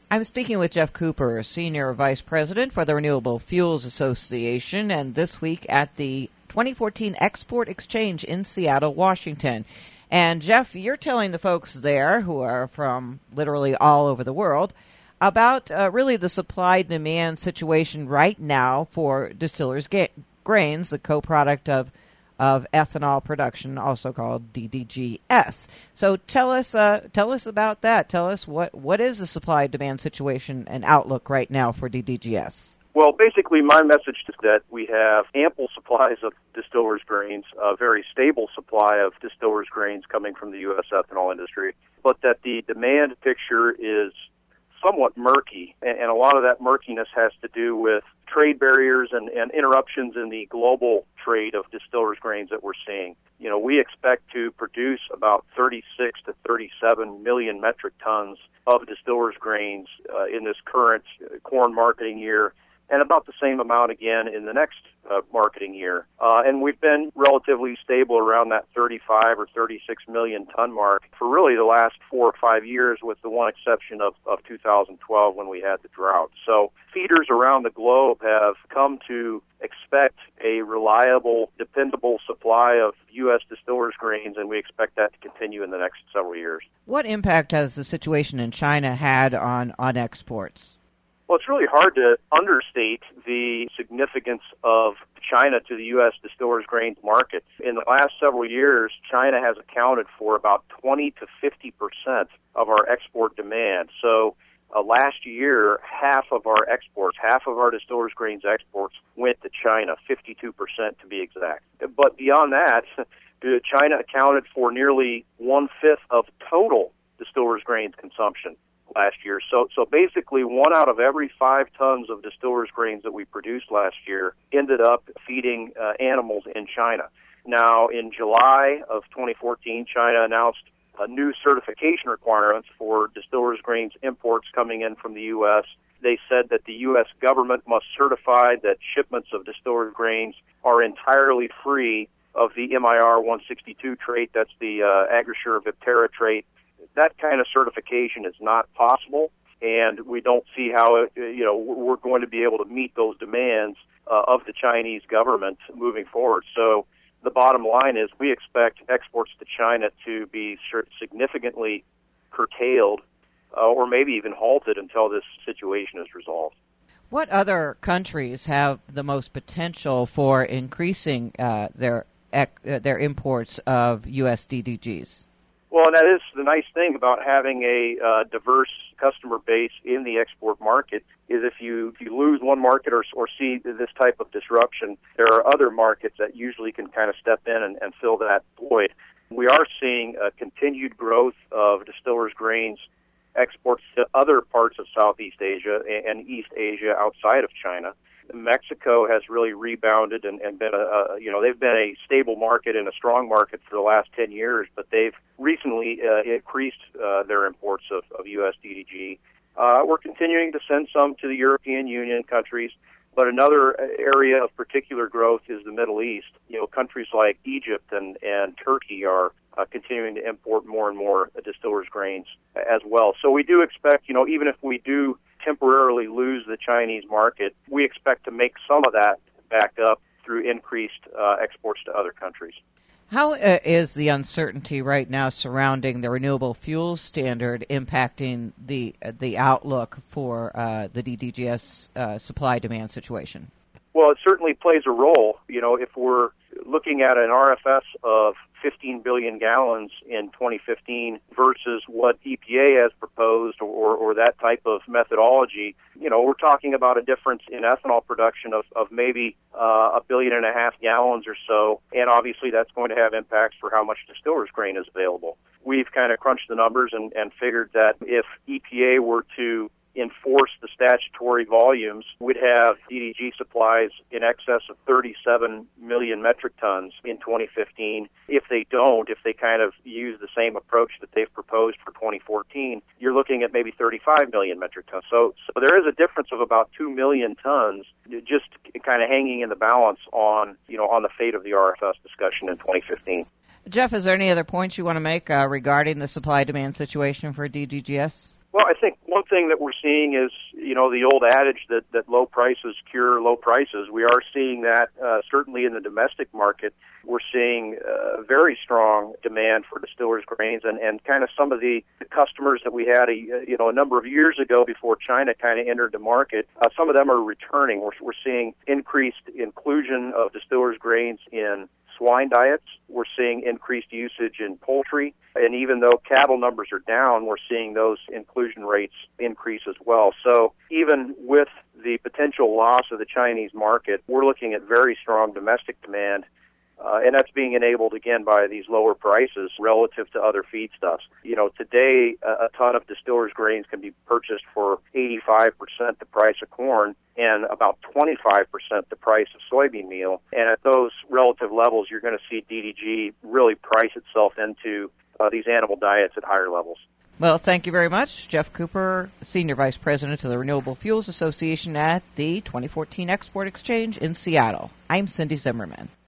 I'm speaking with Jeff Cooper, Senior Vice President for the Renewable Fuels Association, and this week at the 2014 Export Exchange in Seattle, Washington. And Jeff, you're telling the folks there, who are from literally all over the world, about really the supply-demand situation right now for distillers' grains, the co-product of ethanol production, also called DDGS. So tell us about that. Tell us what is the supply-demand situation and outlook right now for DDGS? Well, basically, my message is that we have ample supplies of distillers' grains, a very stable supply of distillers' grains coming from the U.S. ethanol industry, but that the demand picture is somewhat murky, and a lot of that murkiness has to do with trade barriers and interruptions in the global trade of distillers' grains that we're seeing. You know, we expect to produce about 36 to 37 million metric tons of distillers' grains in this current corn marketing year, and about the same amount again in the next marketing year. And we've been relatively stable around that 35 or 36 million ton mark for really the last 4 or 5 years, with the one exception of 2012 when we had the drought. So feeders around the globe have come to expect a reliable, dependable supply of U.S. distillers' grains, and we expect that to continue in the next several years. What impact has the situation in China had on exports? Well, it's really hard to understate the significance of China to the U.S. distillers' grains market. In the last several years, China has accounted for about 20 to 50% of our export demand. So last year, half of our distillers' grains exports went to China, 52% to be exact. But beyond that, China accounted for nearly one-fifth of total distillers' grains consumption last year. So basically, 1 out of every 5 tons of distillers' grains that we produced last year ended up feeding animals in China. Now, in July of 2014, China announced new certification requirements for distillers' grains imports coming in from the U.S. They said that the U.S. government must certify that shipments of distillers' grains are entirely free of the MIR 162 trait, that's the Agrosure Viptera trait. That kind of certification is not possible, and we don't see how we're going to be able to meet those demands of the Chinese government moving forward. So the bottom line is we expect exports to China to be significantly curtailed or maybe even halted until this situation is resolved. What other countries have the most potential for increasing their imports of U.S. DDGs? Well, and that is the nice thing about having a diverse customer base in the export market, is if you lose one market or see this type of disruption, there are other markets that usually can kind of step in and fill that void. We are seeing a continued growth of distillers' grains exports to other parts of Southeast Asia and East Asia outside of China. Mexico has really rebounded and been they've been a stable market and a strong market for the last 10 years, but they've recently increased their imports of U.S. DDG. We're continuing to send some to the European Union countries, but another area of particular growth is the Middle East. You know, countries like Egypt and Turkey are continuing to import more and more distillers' grains as well. So we do expect, even if we do temporarily lose the Chinese market, we expect to make some of that back up through increased exports to other countries. How is the uncertainty right now surrounding the renewable fuels standard impacting the outlook for the DDGS supply-demand situation? Well, it certainly plays a role. If we're looking at an RFS of 15 billion gallons in 2015 versus what EPA has proposed or that type of methodology, we're talking about a difference in ethanol production of maybe 1.5 billion gallons or so, and obviously that's going to have impacts for how much distillers' grain is available. We've kind of crunched the numbers and figured that if EPA were to enforce the statutory volumes, we'd have DDG supplies in excess of 37 million metric tons in 2015. If they kind of use the same approach that they've proposed for 2014, you're looking at maybe 35 million metric tons. So there is a difference of about 2 million tons just kind of hanging in the balance on the fate of the RFS discussion in 2015. Jeff, is there any other points you want to make regarding the supply-demand situation for DDGS? Well, I think one thing that we're seeing is, the old adage that low prices cure low prices. We are seeing that certainly in the domestic market. We're seeing very strong demand for distillers grains, and kind of some of the customers that we had a number of years ago before China kind of entered the market. Some of them are returning. We're seeing increased inclusion of distillers grains in swine diets. We're seeing increased usage in poultry. And even though cattle numbers are down, we're seeing those inclusion rates increase as well. So even with the potential loss of the Chinese market, we're looking at very strong domestic demand. And that's being enabled, again, by these lower prices relative to other feedstuffs. Today, a ton of distillers grains can be purchased for 85% the price of corn and about 25% the price of soybean meal. And at those relative levels, you're going to see DDG really price itself into these animal diets at higher levels. Well, thank you very much. Jeff Cooper, Senior Vice President of the Renewable Fuels Association at the 2014 Export Exchange in Seattle. I'm Cindy Zimmerman.